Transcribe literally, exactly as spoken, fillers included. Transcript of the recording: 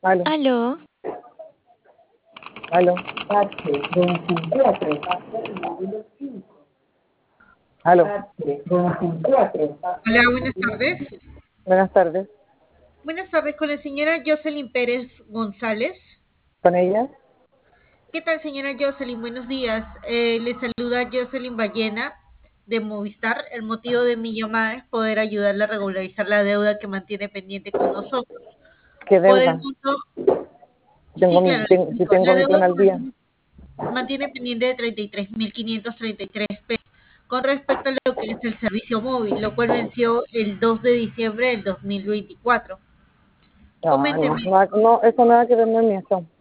Aló, Aló, aló, aló. Hola, buenas tardes. Buenas tardes. Buenas tardes con la señora Jocelyn Pérez González. ¿Con ella? ¿Qué tal, señora Jocelyn? Buenos días. Eh, le saluda Jocelyn Ballena de Movistar. El motivo de mi llamada es poder ayudarle a regularizar la deuda que mantiene pendiente con nosotros. ¿Qué Por el deuda? monto, Tengo sí, mi, claro, le ten- si explico. tengo La mi deuda plan que al día. mantiene, mantiene pendiente de treinta y tres mil quinientos treinta y tres pesos con respecto a lo que es el servicio móvil, lo cual venció el dos de diciembre del dos mil veinticuatro. Ay, Coménteme. no, no, eso nada que ver, no es mi acción.